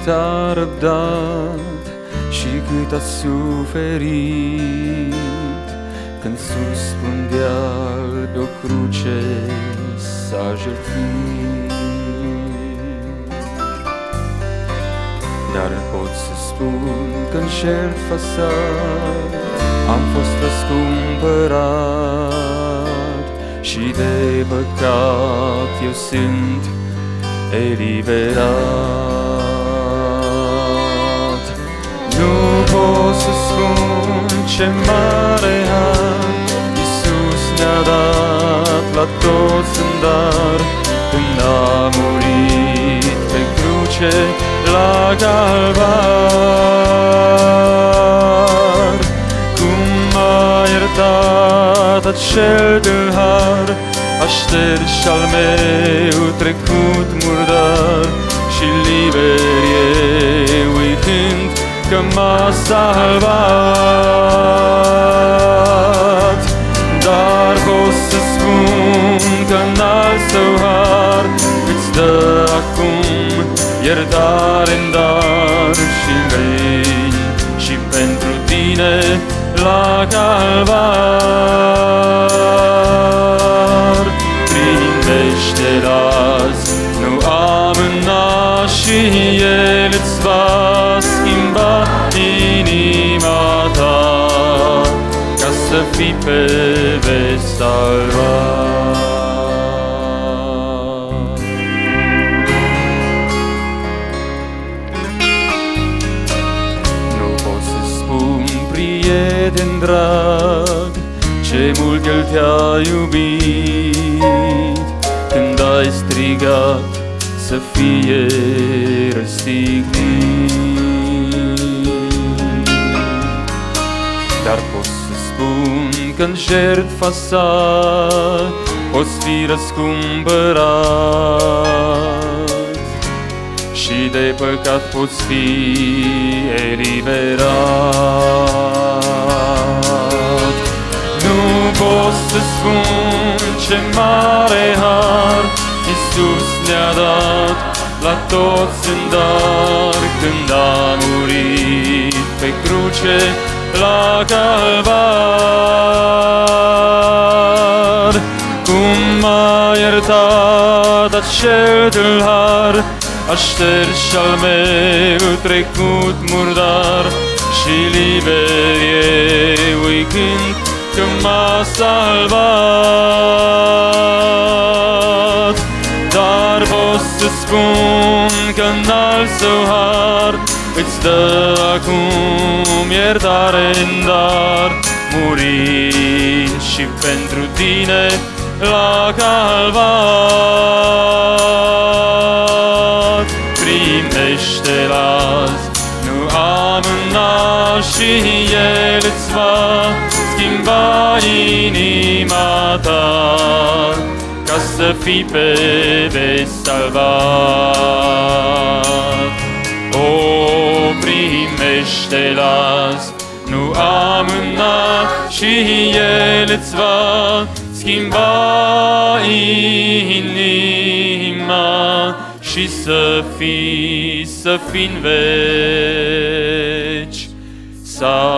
a răbdat și cât a suferit, când sus pândea pe o cruce s-a jertfit. Dar pot să spun că-n jertfa sa am fost răscumpărat și de păcat eu sunt eliberat. Nu pot să spun ce mare har Iisus ne-a dat la toți în dar, când a murit pe cruce la Calvar. Cum m-a iertat acel tâlhar, a șters și-al meu trecut murdar, și liber eu îi cânt că m-a salvat. Dar pot să spun că-n al său har îți dă acum iertare-n dar și vrei și pentru tine la Calvar. Primește azi, nu amâna, și El îți va schimba inima ta, ca să fii pe veci salvat. Nu pot să spun, prieten drag, ce mult El te-a iubit, când ai strigat să fie răstignit. Dar pot să spun că-n jertfa sa poți fi răscumpărat și de păcat poți fi eliberat. Nu pot să spun ce mare har Iisus ne-a dat la toți în dar, când a murit pe cruce la Calvar. Cum m-a iertat acel tâlhar, a șters și-al meu trecut murdar, și liber eu îi cânt că m-a salvat. Dar pot să spun că-n al său har îți dă acum iertare-n dar, murind și pentru tine la Calvar. Primește-l azi, nu amâna, și El îți va schimba inima ta, ca să fii pe veci salvat. O, primește-l azi, nu amâna, și El îți va schimba inima, și să fii în veci salvat.